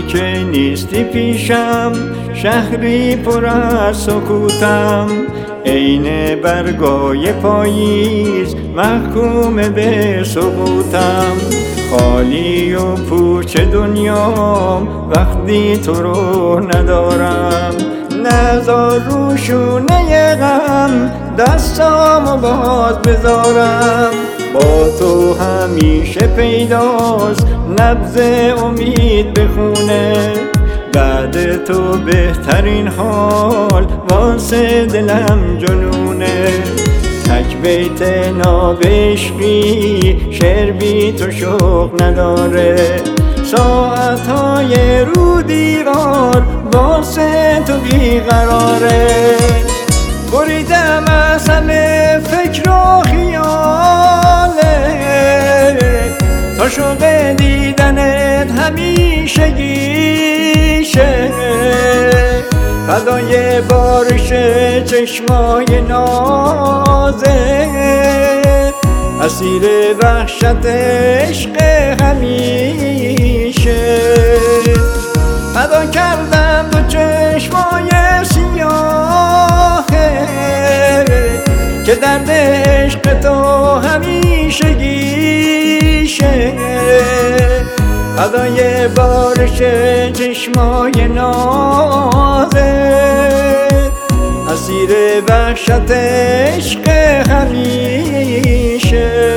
که نیستی پیشم، شهری پر از سکوتم، عین برگای پاییز محکوم به سقوطم. خالی و پوچ دنیام وقتی تو رو ندارم، نذار رو شونه غم دستامو باز بذارم. با تو همیشه پیداست نبض امید به خونه، بعد تو بهترین حال واسه دلم جنونه. تک بیت نابشقی شعر بی تو شوق نداره، ساعتهای رو دیوار واسه تو بیقراره. بریدم از همه فکر و خیاله، تا شوق دیدنت همیشگیشه. فدای بارش چشمای نازت، اسیر وحشت عشق همیشه. فدا کردم دو چشمای سیاهه، که درد عشق تو همیشگیشه. فدای بارش چشمای نازت، اسیر وحشت عشق همیشه.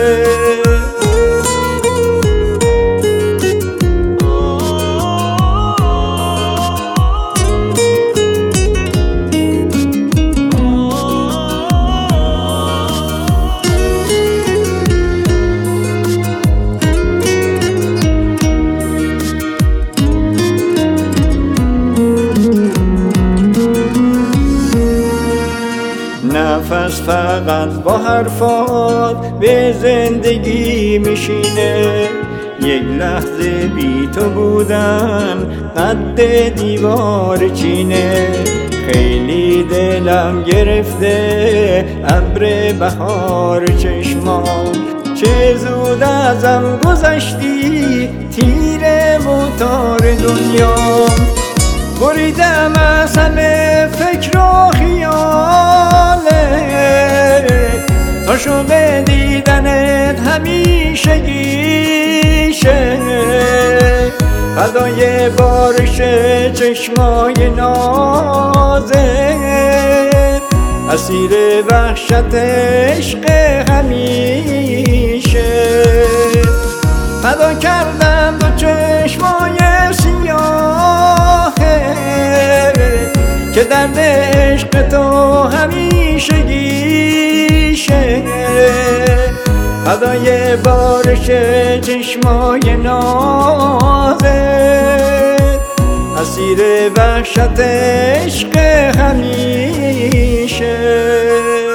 نفس فقط با حرفات به زندگی میشینه، یک لحظه بی تو بودن قد دیوار چینه. خیلی دلم گرفته ابر بهار چشمام، چه زود ازم گذشتی تیر موتار دنیام. بریدم از همه فکر و خیاله، تا شوق دیدنت همیشگیشه. فدای بارش چشمای نازت، اسیر وحشت عشق همیشه. فدا کردم دو چشمای سیاهه، که درد عشق تو همیشگیشه. فدای بارش چشمای نازت، اسیر وحشت عشق همیشه.